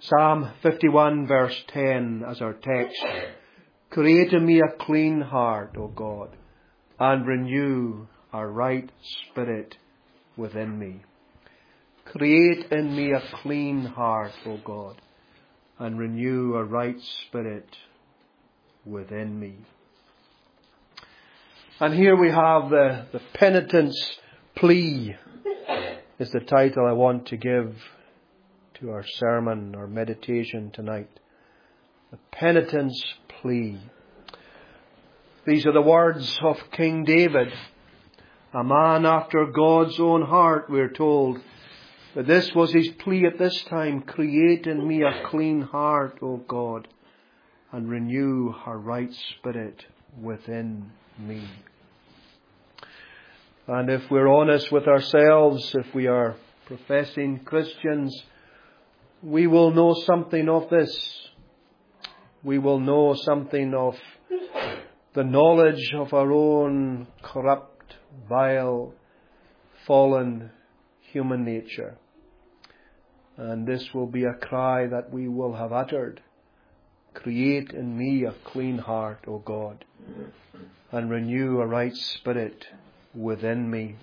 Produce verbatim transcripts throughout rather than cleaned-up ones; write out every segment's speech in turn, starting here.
Psalm fifty-one verse ten as our text. Create in me a clean heart, O God, and renew a right spirit within me. Create in me a clean heart, O God, and renew a right spirit within me. And here we have the, the penitence plea is the title I want to give to our sermon, our meditation tonight. The penitence plea. These are the words of King David, a man after God's own heart, we're told. But this was his plea at this time. Create in me a clean heart, O God, and renew a right spirit within me. And if we're honest with ourselves, if we are professing Christians, we will know something of this. We will know something of the knowledge of our own corrupt, vile, fallen human nature. And this will be a cry that we will have uttered. Create in me a clean heart, O God, and renew a right spirit within me.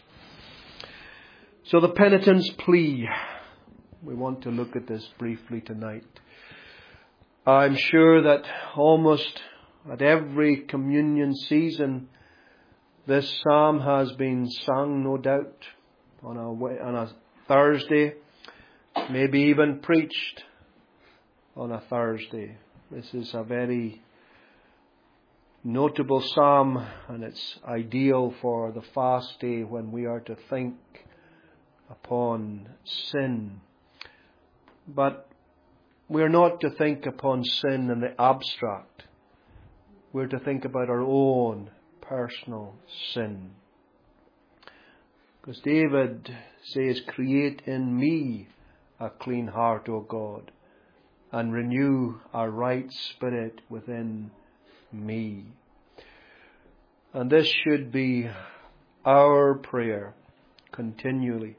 So the penitence plea, we want to look at this briefly tonight. I'm sure that almost at every communion season, this psalm has been sung, no doubt, on a, on a Thursday, maybe even preached on a Thursday. This is a very notable psalm, and it's ideal for the fast day when we are to think upon sin. But we're not to think upon sin in the abstract. We're to think about our own personal sin. Because David says, create in me a clean heart, O God, and renew a right spirit within me. And this should be our prayer continually.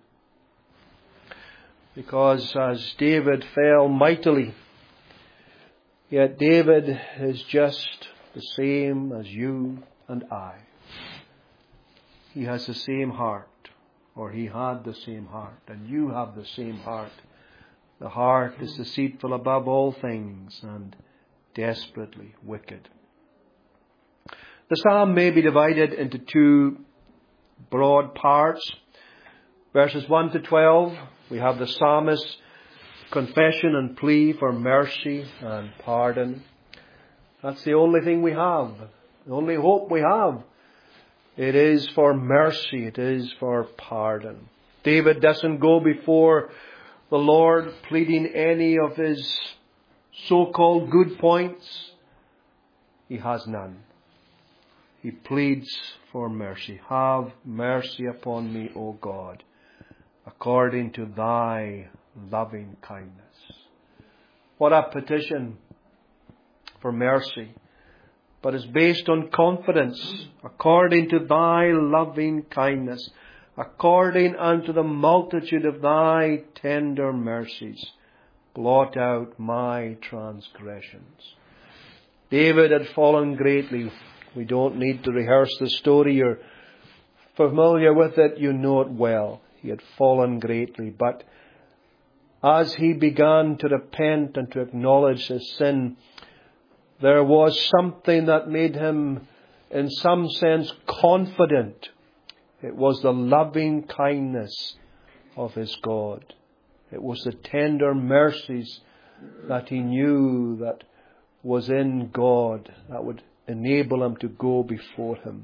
Because as David fell mightily, yet David is just the same as you and I. He has the same heart, or he had the same heart, and you have the same heart. The heart is deceitful above all things and desperately wicked. The psalm may be divided into two broad parts. Verses one to twelve, we have the psalmist's confession and plea for mercy and pardon. That's the only thing we have. The only hope we have. It is for mercy. It is for pardon. David doesn't go before the Lord pleading any of his so-called good points. He has none. He pleads for mercy. Have mercy upon me, O God, according to thy loving kindness. What a petition for mercy. But it's based on confidence. According to thy loving kindness, according unto the multitude of thy tender mercies, blot out my transgressions. David had fallen greatly. We don't need to rehearse the story. You're familiar with it. You know it well. He had fallen greatly. But as he began to repent and to acknowledge his sin, there was something that made him, in some sense, confident. It was the loving kindness of his God. It was the tender mercies that he knew that was in God that would enable him to go before him.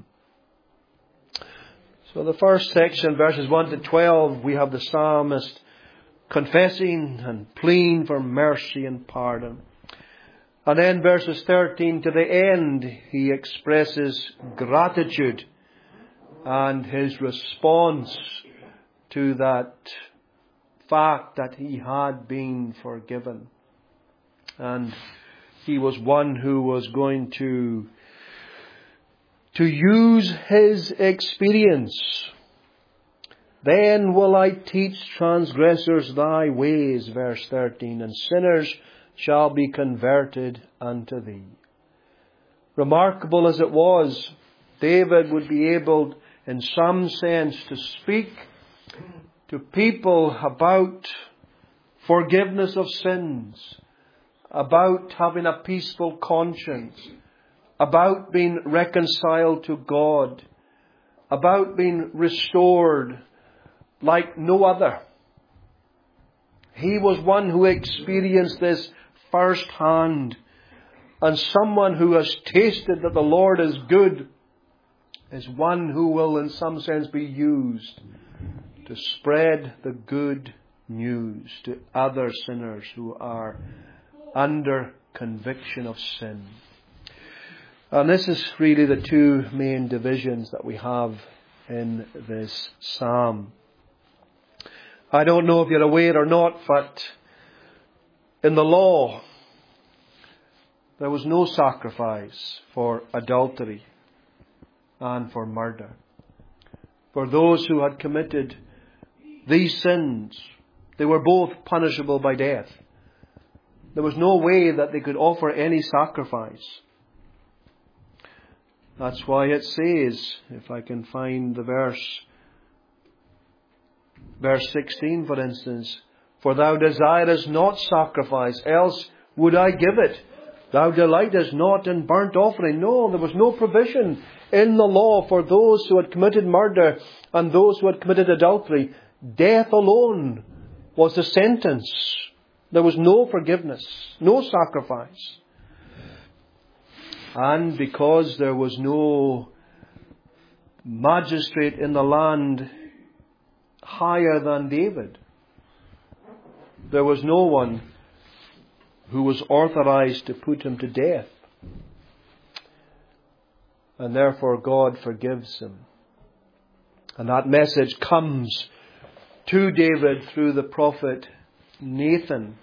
So the first section, verses one to twelve, we have the psalmist confessing and pleading for mercy and pardon. And then verses thirteen to the end, he expresses gratitude and his response to that fact that he had been forgiven. And he was one who was going to, to use his experience, Then will I teach transgressors thy ways, verse thirteen, and sinners shall be converted unto thee. Remarkable as it was, David would be able, in some sense, to speak to people about forgiveness of sins, about having a peaceful conscience, about being reconciled to God, about being restored like no other. He was one who experienced this firsthand, and someone who has tasted that the Lord is good is one who will in some sense be used to spread the good news to other sinners who are under conviction of sin. And this is really the two main divisions that we have in this psalm. I don't know if you're aware or not, but in the law, there was no sacrifice for adultery and for murder. For those who had committed these sins, they were both punishable by death. There was no way that they could offer any sacrifice. That's why it says, if I can find the verse, verse sixteen for instance, for thou desirest not sacrifice, else would I give it. Thou delightest not in burnt offering. No, there was no provision in the law for those who had committed murder and those who had committed adultery. Death alone was the sentence. There was no forgiveness, no sacrifice. And because there was no magistrate in the land higher than David, there was no one who was authorized to put him to death. And therefore God forgives him. And that message comes to David through the prophet Nathan.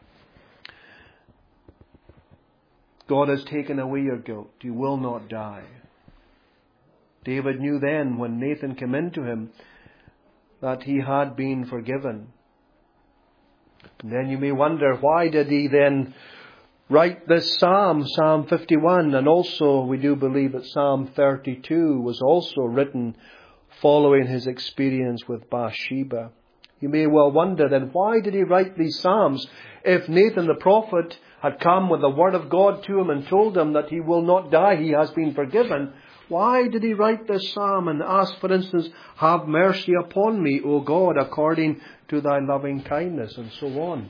God has taken away your guilt. You will not die. David knew then when Nathan came into him that he had been forgiven. And then you may wonder, why did he then write this psalm, Psalm fifty-one, and also we do believe that Psalm thirty-two was also written following his experience with Bathsheba. You may well wonder then, why did he write these psalms if Nathan the prophet had come with the word of God to him and told him that he will not die, he has been forgiven? Why did he write this psalm and ask, for instance, have mercy upon me, O God, according to thy loving kindness, and so on?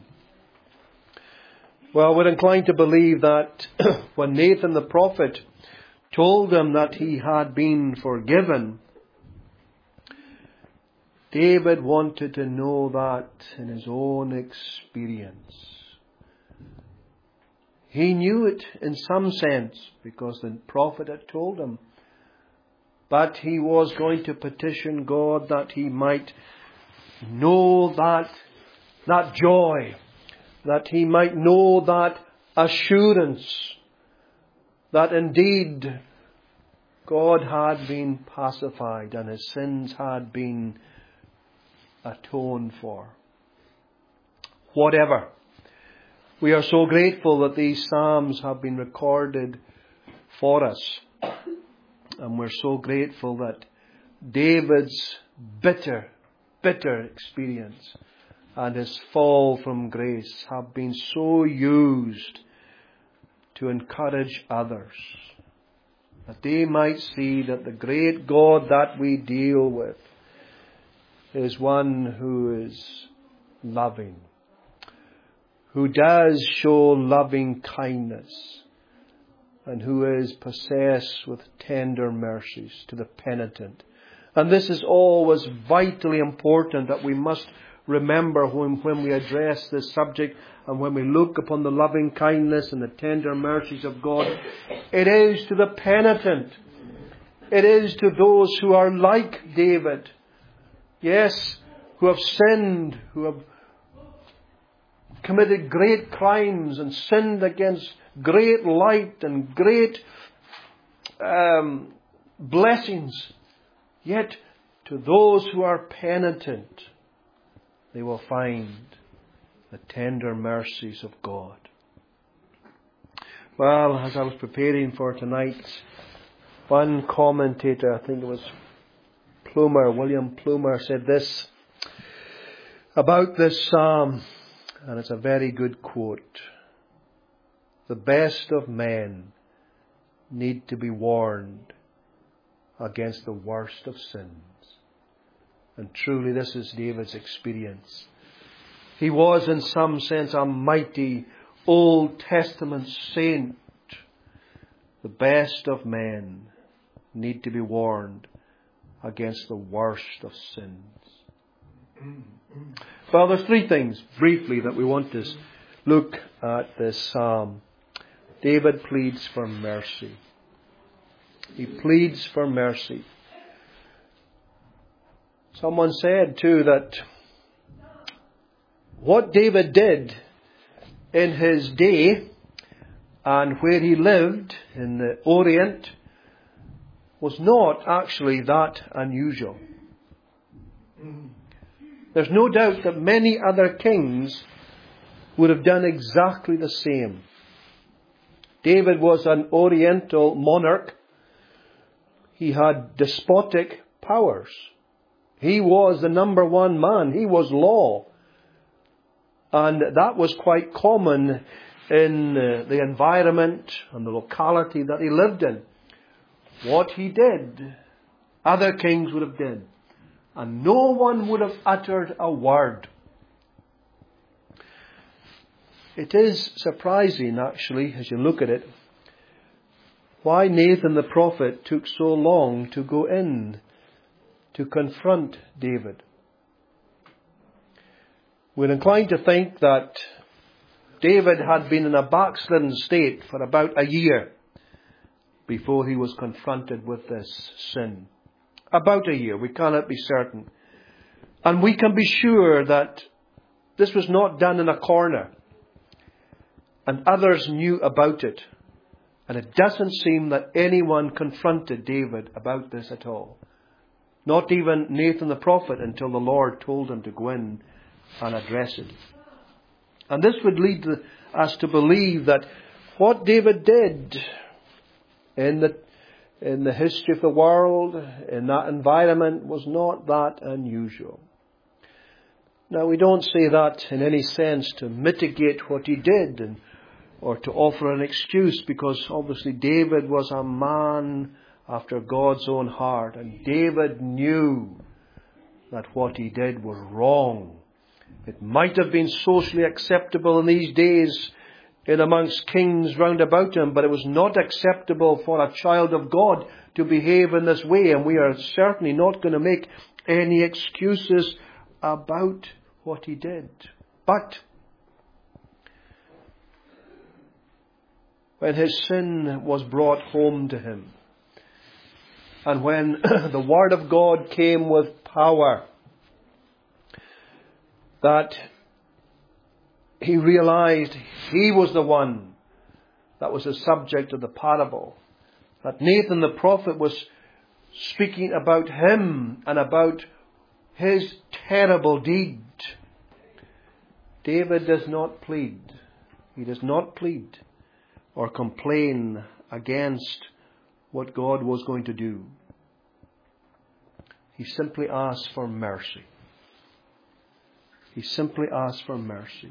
Well, we're inclined to believe that when Nathan the prophet told him that he had been forgiven, David wanted to know that in his own experience. He knew it in some sense because the prophet had told him. But he was going to petition God that he might know that, that joy, that he might know that assurance that indeed God had been pacified and his sins had been atoned for. Whatever. We are so grateful that these Psalms have been recorded for us. And we're so grateful that David's bitter, bitter experience and his fall from grace have been so used to encourage others, that they might see that the great God that we deal with is one who is loving, who does show loving kindness, and who is possessed with tender mercies to the penitent. And this is always vitally important that we must remember when, when we address this subject and when we look upon the loving kindness and the tender mercies of God. It is to the penitent. It is to those who are like David. Yes, who have sinned, who have committed great crimes and sinned against great light and great um, blessings. Yet to those who are penitent, they will find the tender mercies of God. Well, as I was preparing for tonight, one commentator, I think it was Plumer, William Plumer, said this about this psalm, and it's a very good quote. The best of men need to be warned against the worst of sins. And truly this is David's experience. He was in some sense a mighty Old Testament saint. The best of men need to be warned against the worst of sins. Well, there's three things briefly that we want to look at this psalm. David pleads for mercy. He pleads for mercy. Someone said too that what David did in his day and where he lived in the Orient was not actually that unusual. There's no doubt that many other kings would have done exactly the same. David was an Oriental monarch. He had despotic powers. He was the number one man. He was law. And that was quite common in uh, the environment and the locality that he lived in. What he did, other kings would have done. And no one would have uttered a word. It is surprising, actually, as you look at it, why Nathan the prophet took so long to go in to confront David. We're inclined to think that David had been in a backslidden state for about a year before he was confronted with this sin. About a year, we cannot be certain. And we can be sure that this was not done in a corner. And others knew about it. And it doesn't seem that anyone confronted David about this at all. Not even Nathan the prophet, until the Lord told him to go in and address it. And this would lead us to believe that what David did in the in the history of the world, in that environment, was not that unusual. Now, we don't say that in any sense to mitigate what he did and or to offer an excuse, because obviously David was a man after God's own heart, and David knew that what he did was wrong. It might have been socially acceptable in these days in amongst kings round about him, but it was not acceptable for a child of God to behave in this way, and we are certainly not going to make any excuses about what he did. But when his sin was brought home to him, and when the Word of God came with power, that he realized he was the one that was the subject of the parable. That Nathan the prophet was speaking about him and about his terrible deed. David does not plead. He does not plead or complain against what God was going to do. He simply asks for mercy. He simply asks for mercy.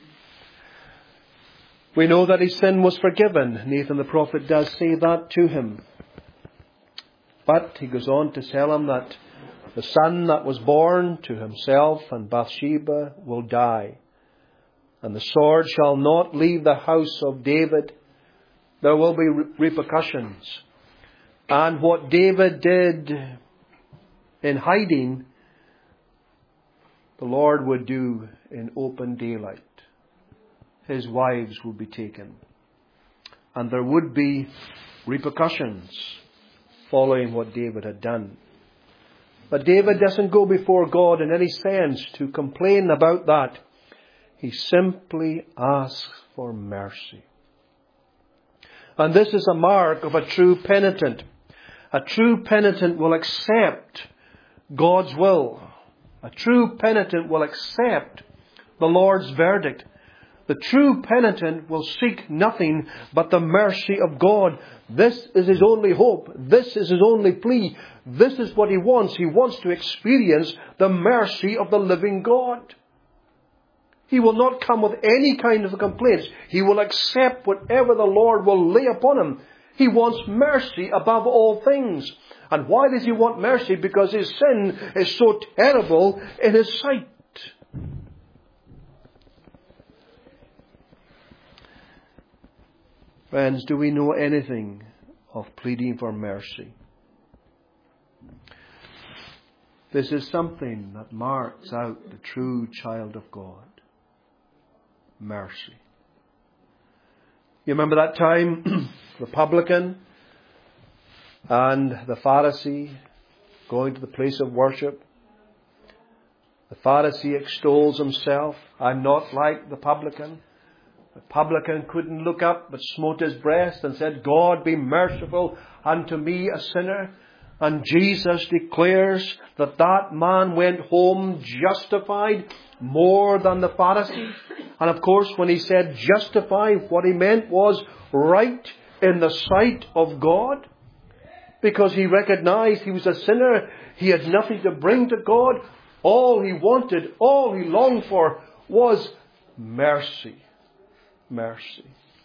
We know that his sin was forgiven. Nathan the prophet does say that to him. But he goes on to tell him that the son that was born to himself and Bathsheba will die. And the sword shall not leave the house of David. There will be repercussions. And what David did in hiding, the Lord would do in open daylight. His wives would be taken. And there would be repercussions following what David had done. But David doesn't go before God in any sense to complain about that. He simply asks for mercy. And this is a mark of a true penitent. A true penitent will accept God's will. A true penitent will accept the Lord's verdict. The true penitent will seek nothing but the mercy of God. This is his only hope. This is his only plea. This is what he wants. He wants to experience the mercy of the living God. He will not come with any kind of complaints. He will accept whatever the Lord will lay upon him. He wants mercy above all things. And why does he want mercy? Because his sin is so terrible in his sight. Friends, do we know anything of pleading for mercy? This is something that marks out the true child of God. Mercy. You remember that time, the publican and the Pharisee going to the place of worship? The Pharisee extols himself. I'm not like the publican. The publican couldn't look up but smote his breast and said, God be merciful unto me, a sinner. And Jesus declares that that man went home justified more than the Pharisee. And of course, when he said justified, what he meant was right in the sight of God. Because he recognized he was a sinner. He had nothing to bring to God. All he wanted, all he longed for was mercy. Mercy.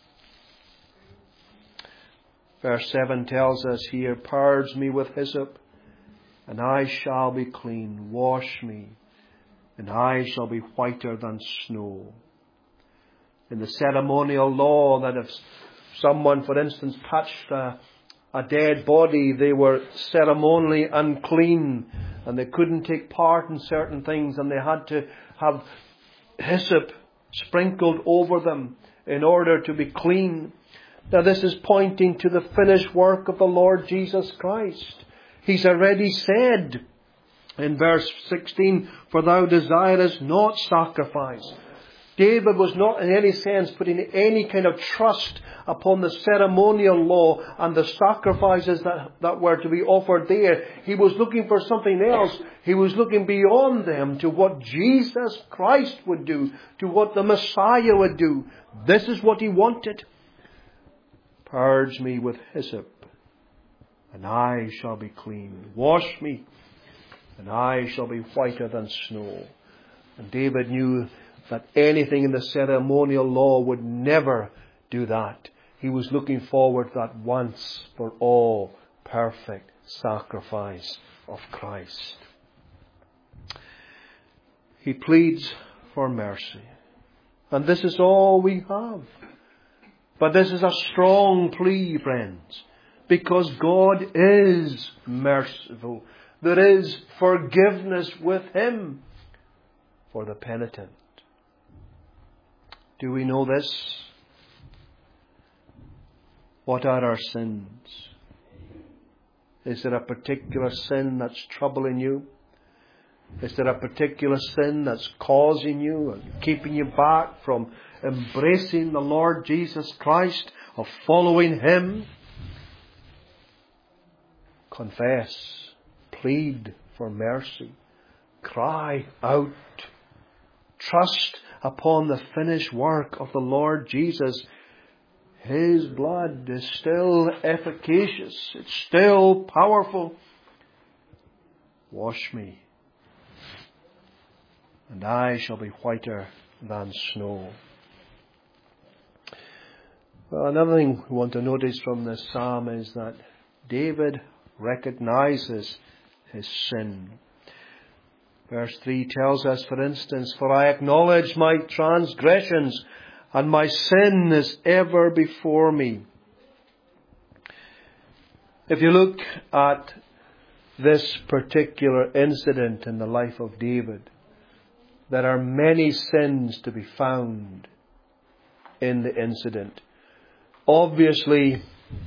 Verse seven tells us here, purge me with hyssop, and I shall be clean. Wash me, and I shall be whiter than snow. In the ceremonial law, that if someone, for instance, touched a, a dead body, they were ceremonially unclean, and they couldn't take part in certain things, and they had to have hyssop sprinkled over them in order to be clean. Now this is pointing to the finished work of the Lord Jesus Christ. He's already said in verse sixteen, for thou desirest not sacrifice. David was not in any sense putting any kind of trust upon the ceremonial law and the sacrifices that, that were to be offered there. He was looking for something else. He was looking beyond them to what Jesus Christ would do, to what the Messiah would do. This is what he wanted. Purge me with hyssop, and I shall be clean. Wash me, and I shall be whiter than snow. And David knew that anything in the ceremonial law would never do that. He was looking forward to that once for all perfect sacrifice of Christ. He pleads for mercy. And this is all we have. But this is a strong plea, friends, because God is merciful. There is forgiveness with him for the penitent. Do we know this? What are our sins? Is there a particular sin that's troubling you? Is there a particular sin that's causing you and keeping you back from embracing the Lord Jesus Christ, of following him? Confess. Plead for mercy. Cry out. Trust upon the finished work of the Lord Jesus. His blood is still efficacious. It's still powerful. Wash me, and I shall be whiter than snow. Well, another thing we want to notice from this psalm is that David recognizes his sin. Verse three tells us, for instance, for I acknowledge my transgressions, and my sin is ever before me. If you look at this particular incident in the life of David, there are many sins to be found in the incident. Obviously,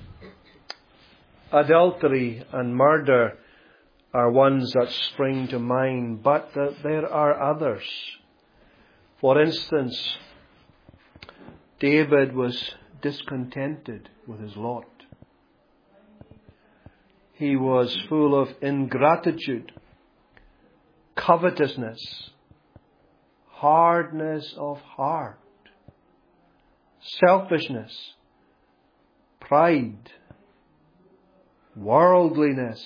adultery and murder are ones that spring to mind, but there are others. For instance, David was discontented with his lot. He was full of ingratitude. covetousness, hardness of heart, selfishness, pride, worldliness,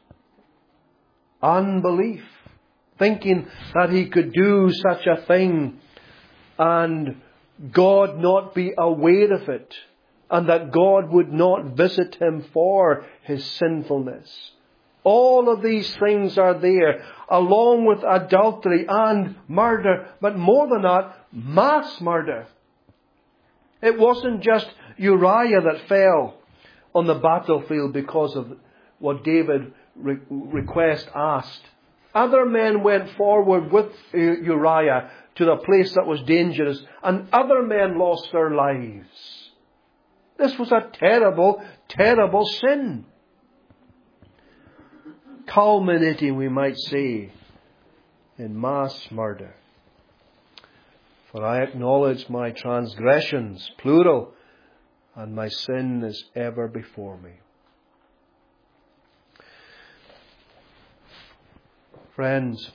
unbelief, thinking that he could do such a thing and God not be aware of it, and that God would not visit him for his sinfulness. All of these things are there, along with adultery and murder, but more than that, mass murder. It wasn't just Uriah that fell on the battlefield because of what David re- request asked. Other men went forward with Uriah to the place that was dangerous, and other men lost their lives. This was a terrible, terrible sin. Culminating, we might say, in mass murder. For I acknowledge my transgressions, plural, and my sin is ever before me. Friends,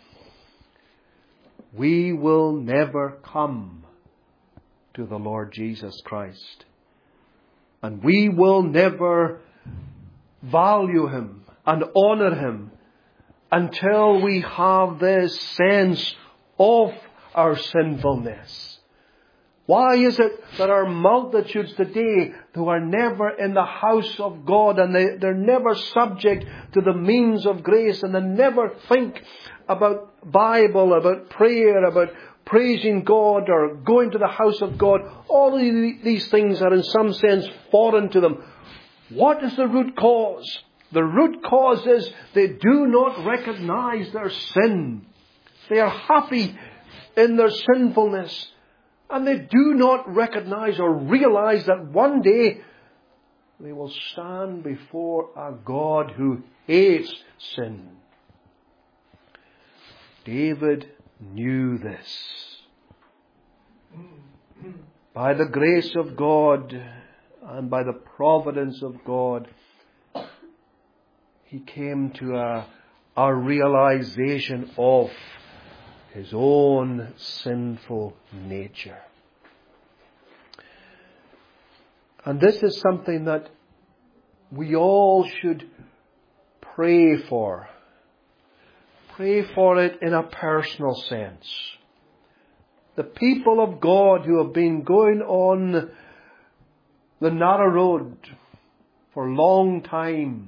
we will never come to the Lord Jesus Christ. And we will never value him and honor him until we have this sense of our sinfulness. Why is it that there are multitudes today who are never in the house of God, and they, they're never subject to the means of grace, and they never think about Bible, about prayer, about praising God or going to the house of God? All of these things are in some sense foreign to them. What is the root cause? The root cause is they do not recognize their sin. They are happy in their sinfulness. And they do not recognize or realize that one day they will stand before a God who hates sin. David knew this. By the grace of God and by the providence of God, he came to a, a realization of his own sinful nature. And this is something that we all should pray for. Pray for it in a personal sense. The people of God who have been going on the narrow road for a long time,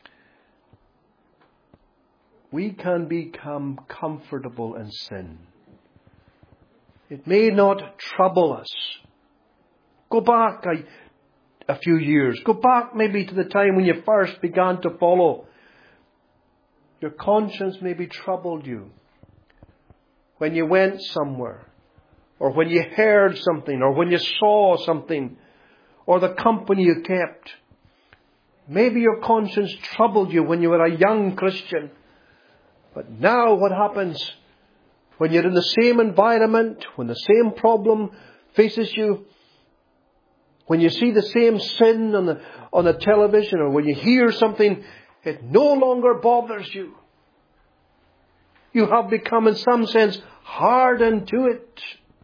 we can become comfortable in sin. It may not trouble us. Go back a, a few years. Go back maybe to the time when you first began to follow. Your conscience maybe troubled you when you went somewhere, or when you heard something, or when you saw something, or the company you kept. Maybe your conscience troubled you when you were a young Christian. But now what happens when you're in the same environment, when the same problem faces you, when you see the same sin on the, on the television, or when you hear something, it no longer bothers you. You have become in some sense hardened to it.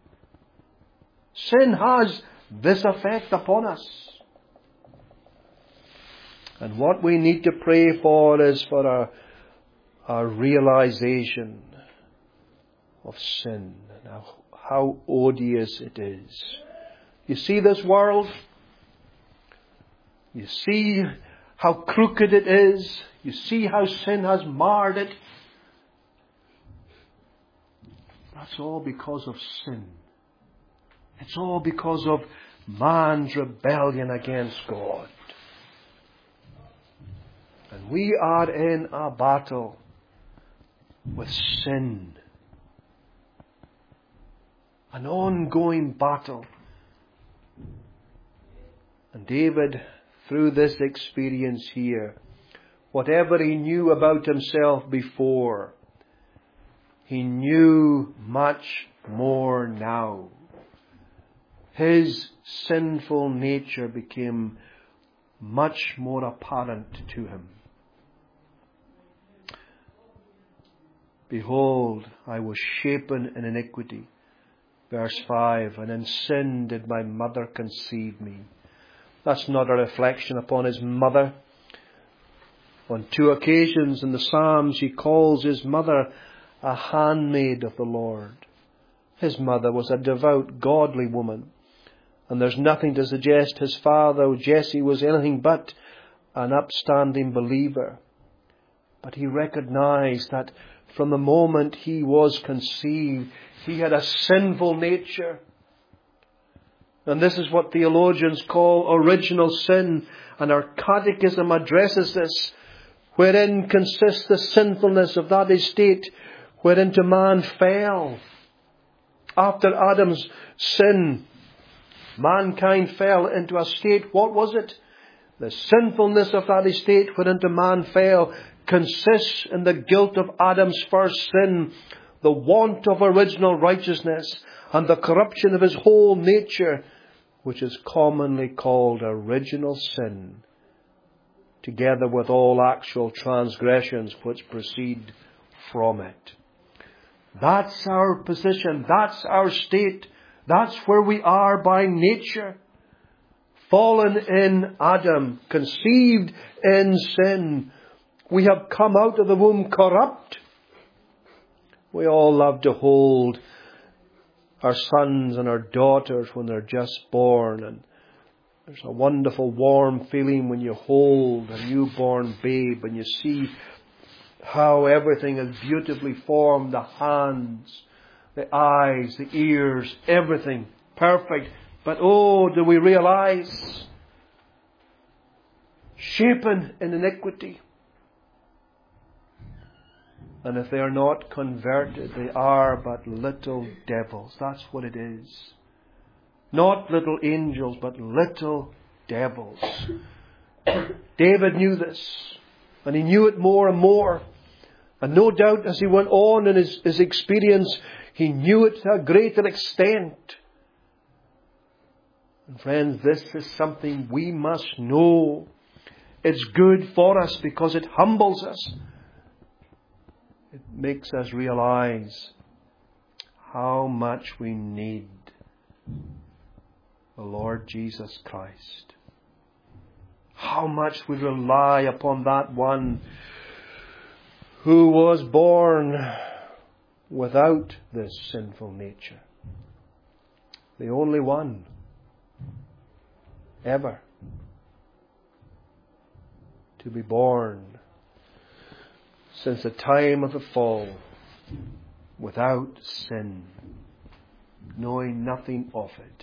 Sin has this effect upon us. And what we need to pray for is for a Our realization of sin and how, how odious it is. You see this world? You see how crooked it is? You see how sin has marred it? That's all because of sin. It's all because of man's rebellion against God. And we are in a battle with sin. An ongoing battle. And David, through this experience here, whatever he knew about himself before, he knew much more now. His sinful nature became much more apparent to him. Behold, I was shapen in iniquity. Verse five, and in sin did my mother conceive me. That's not a reflection upon his mother. On two occasions in the Psalms he calls his mother a handmaid of the Lord. His mother was a devout, godly woman. And there's nothing to suggest his father, Jesse, was anything but an upstanding believer. But he recognized that from the moment he was conceived, he had a sinful nature. And this is what theologians call original sin. And our catechism addresses this, wherein consists the sinfulness of that estate whereinto man fell. After Adam's sin, mankind fell into a state, what was it? The sinfulness of that estate whereinto man fell consists in the guilt of Adam's first sin, the want of original righteousness, and the corruption of his whole nature, which is commonly called original sin, together with all actual transgressions which proceed from it. That's our position. That's our state. That's where we are by nature. Fallen in Adam, conceived in sin. We have come out of the womb corrupt. We all love to hold our sons and our daughters when they're just born. And there's a wonderful warm feeling when you hold a newborn babe and you see how everything is beautifully formed. The hands, the eyes, the ears, everything perfect. But oh, do we realize? Shapen in iniquity. And if they are not converted, they are but little devils. That's what it is. Not little angels, but little devils. David knew this. And he knew it more and more. And no doubt as he went on in his, his experience, he knew it to a greater extent. And friends, this is something we must know. It's good for us because it humbles us. It makes us realize how much we need the Lord Jesus Christ. How much we rely upon that one who was born without this sinful nature. The only one ever to be born since the time of the fall without sin, knowing nothing of it.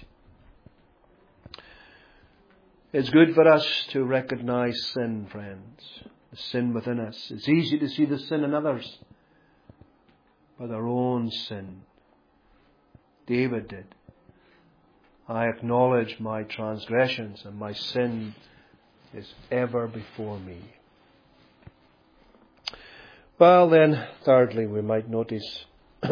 It's good for us to recognize sin, friends. The sin within us. It's easy to see the sin in others, but our own sin. David did. I acknowledge my transgressions, and my sin is ever before me. Well then, thirdly, we might notice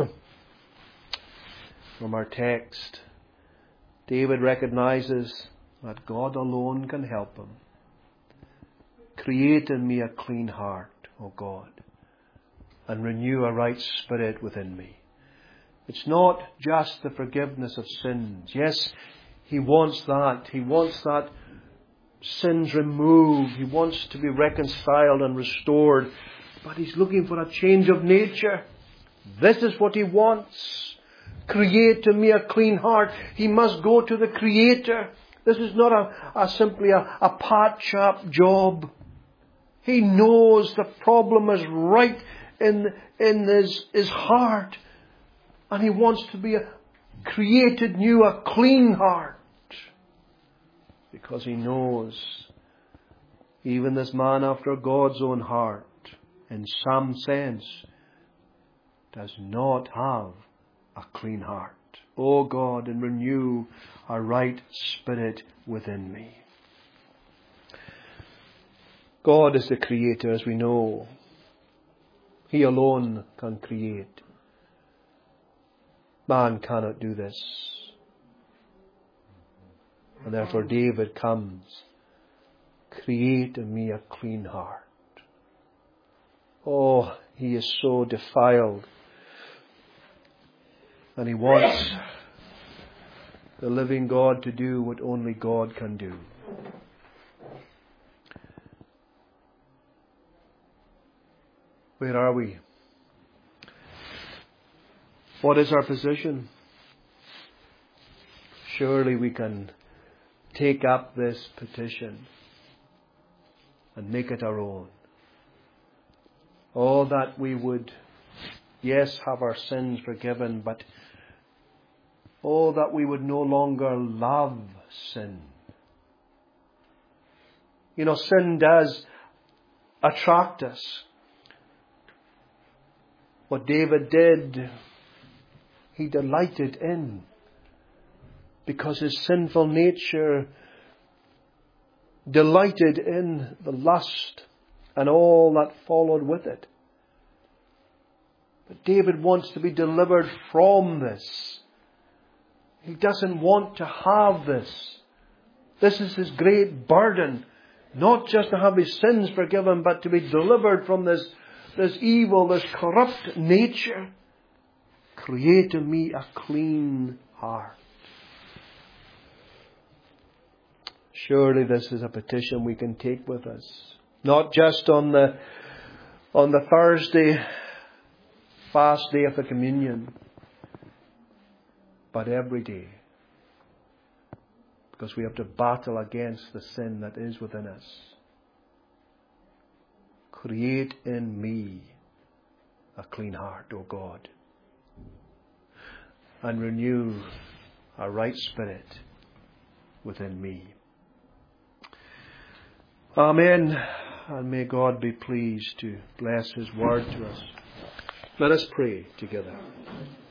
from our text, David recognizes that God alone can help him. Create in me a clean heart, O God, and renew a right spirit within me. It's not just the forgiveness of sins. Yes, he wants that. He wants that sins removed. He wants to be reconciled and restored. But he's looking for a change of nature. This is what he wants. Create in me a clean heart. He must go to the Creator. This is not a, a simply a, a patch-up job. He knows the problem is right in, in his, his heart. And he wants to be a created new, a clean heart. Because he knows even this man after God's own heart, in some sense, does not have a clean heart. O God, and renew a right spirit within me. God is the Creator, as we know. He alone can create. Man cannot do this. And therefore David comes, create in me a clean heart. Oh, he is so defiled. And he wants the living God to do what only God can do. Where are we? What is our position? Surely we can take up this petition and make it our own. Oh, that we would, yes, have our sins forgiven, but oh, that we would no longer love sin. You know, sin does attract us. What David did, he delighted in, because his sinful nature delighted in the lust and all that followed with it. But David wants to be delivered from this. He doesn't want to have this. This is his great burden. Not just to have his sins forgiven, but to be delivered from this, this evil, this corrupt nature. Create in me a clean heart. Surely this is a petition we can take with us. Not just on the, on the Thursday fast day of the communion, but every day. Because we have to battle against the sin that is within us. Create in me a clean heart, O God, and renew a right spirit within me. Amen. And may God be pleased to bless His word to us. Let us pray together.